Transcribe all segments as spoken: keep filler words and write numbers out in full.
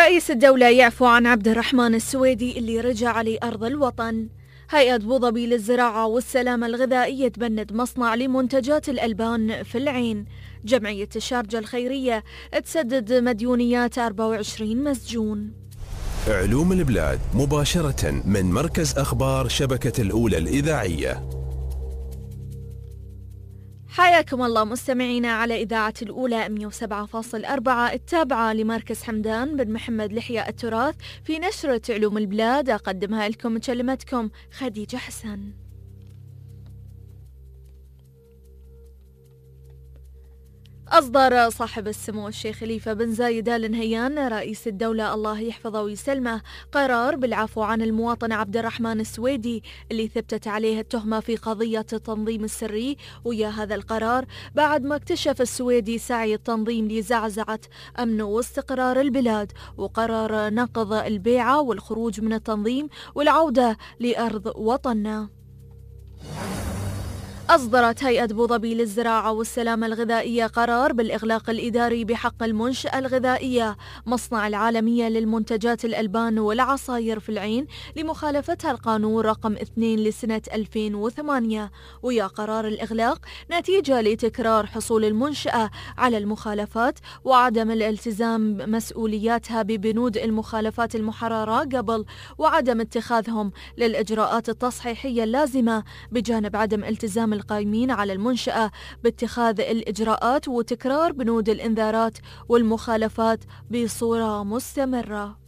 رئيس الدولة يعفو عن عبد الرحمن السويدي اللي رجع لأرض الوطن. هيئة أبوظبي للزراعة والسلامة الغذائية تبند مصنع لمنتجات الألبان في العين. جمعية الشارجة الخيرية تسدد مديونيات أربعة وعشرين مسجون. علوم البلاد مباشرة من مركز أخبار شبكة الأولى الإذاعية. حياكم الله مستمعينا على إذاعة الأولى مئة وسبعة فاصلة أربعة التابعة لمركز حمدان بن محمد لحياء التراث. في نشرة علوم البلاد أقدمها لكم كلمتكم خديجة حسن. أصدر صاحب السمو الشيخ خليفة بن زايد آل نهيان رئيس الدولة الله يحفظه ويسلمه قرار بالعفو عن المواطن عبد الرحمن السويدي اللي ثبتت عليه التهمة في قضية التنظيم السري. ويا هذا القرار بعد ما اكتشف السويدي سعي التنظيم لزعزعة أمن واستقرار البلاد، وقرر نقض البيعة والخروج من التنظيم والعودة لأرض وطننا. أصدرت هيئة أبوظبي للزراعة والسلامة الغذائية قرار بالإغلاق الإداري بحق المنشأة الغذائية مصنع العالمية للمنتجات الألبان والعصائر في العين لمخالفتها القانون رقم اثنين لسنة ألفين وثمانية. ويا قرار الإغلاق نتيجة لتكرار حصول المنشأة على المخالفات وعدم الالتزام مسؤولياتها ببنود المخالفات المحررة قبل، وعدم اتخاذهم للإجراءات التصحيحية اللازمة، بجانب عدم التزام القائمين على المنشأة باتخاذ الإجراءات وتكرار بنود الإنذارات والمخالفات بصورة مستمرة.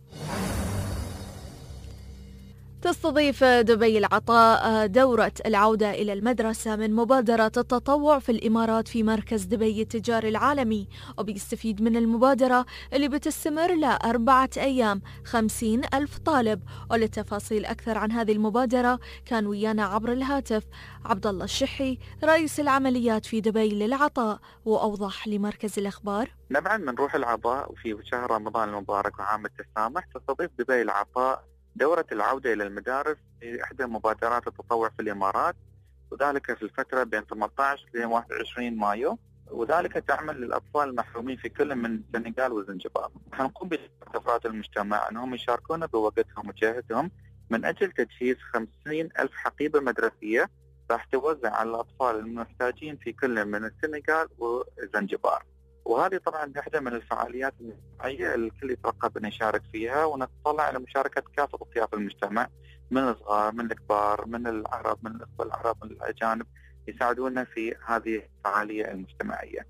تستضيف دبي العطاء دورة العودة إلى المدرسة من مبادرة التطوع في الإمارات في مركز دبي التجاري العالمي، وبيستفيد من المبادرة اللي بتستمر لأربعة أيام خمسين ألف طالب. وللتفاصيل أكثر عن هذه المبادرة كان ويانا عبر الهاتف عبد الله الشحي رئيس العمليات في دبي للعطاء، وأوضح لمركز الأخبار. نبعا من روح العطاء وفي شهر رمضان المبارك وعام التسامح تستضيف دبي العطاء دورة العودة إلى المدارس في إحدى مبادرات التطوع في الإمارات، وذلك في الفترة بين ثمانية عشر إلى واحد وعشرين مايو، وذلك تعمل للأطفال المحرومين في كل من السنغال وزنجبار. حنقوم بأفراد المجتمع أنهم يشاركون بوقتهم وجهدهم من أجل تجهيز خمسين ألف حقيبة مدرسية راح توزع على الأطفال المحتاجين في كل من السنغال وزنجبار. وهذه طبعا واحدة من الفعاليات المجتمعية الكل يترقب أن يشارك فيها، ونتطلع على مشاركة كافة أطياف المجتمع من الصغار من الكبار من العرب من الأخوة العرب من الأجانب يساعدونا في هذه الفعالية المجتمعية.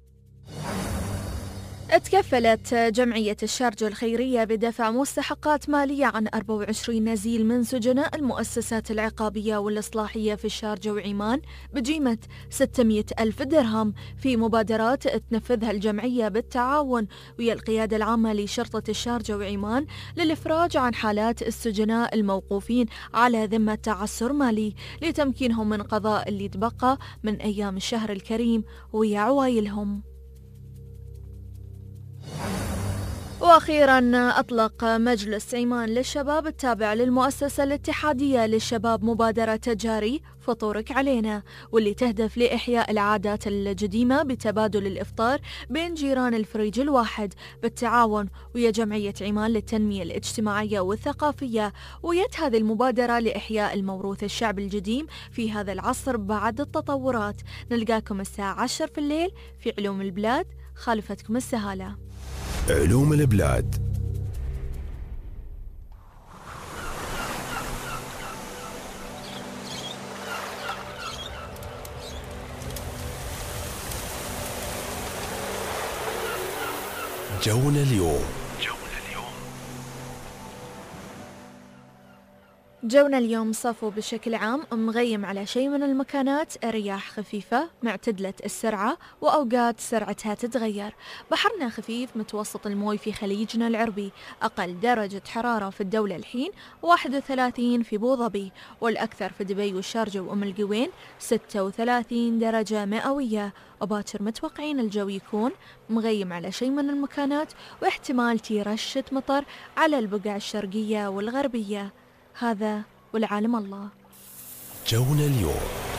تكفلت جمعية الشارجة الخيرية بدفع مستحقات مالية عن أربعة وعشرين نزيل من سجناء المؤسسات العقابية والإصلاحية في الشارجة وعمان بقيمة ستمئة ألف درهم في مبادرات تنفذها الجمعية بالتعاون ويا القيادة العامة لشرطة الشارجة وعمان للإفراج عن حالات السجناء الموقوفين على ذمة تعسر مالي لتمكينهم من قضاء اللي تبقى من أيام الشهر الكريم ويا عوائلهم. وأخيرا أطلق مجلس عمان للشباب التابع للمؤسسة الاتحادية للشباب مبادرة تجاري فطورك علينا، واللي تهدف لإحياء العادات القديمة بتبادل الإفطار بين جيران الفريج الواحد بالتعاون ويا جمعية عمان للتنمية الاجتماعية والثقافية. ويت هذه المبادرة لإحياء الموروث الشعبي القديم في هذا العصر بعد التطورات. نلقاكم الساعة عشرة في الليل في علوم البلاد. خالفتكم السهالة. علوم البلاد. جونا اليوم. جونا اليوم صفو بشكل عام مغيم على شيء من المكانات، رياح خفيفة معتدلة السرعة وأوقات سرعتها تتغير. بحرنا خفيف متوسط الموي في خليجنا العربي. أقل درجة حرارة في الدولة الحين واحد وثلاثين في أبوظبي، والأكثر في دبي والشارجة وأم القوين ستة وثلاثين درجة مئوية. وباكر متوقعين الجو يكون مغيم على شيء من المكانات واحتمال رشة مطر على البقع الشرقية والغربية. هذا والعالم الله. جونا اليوم.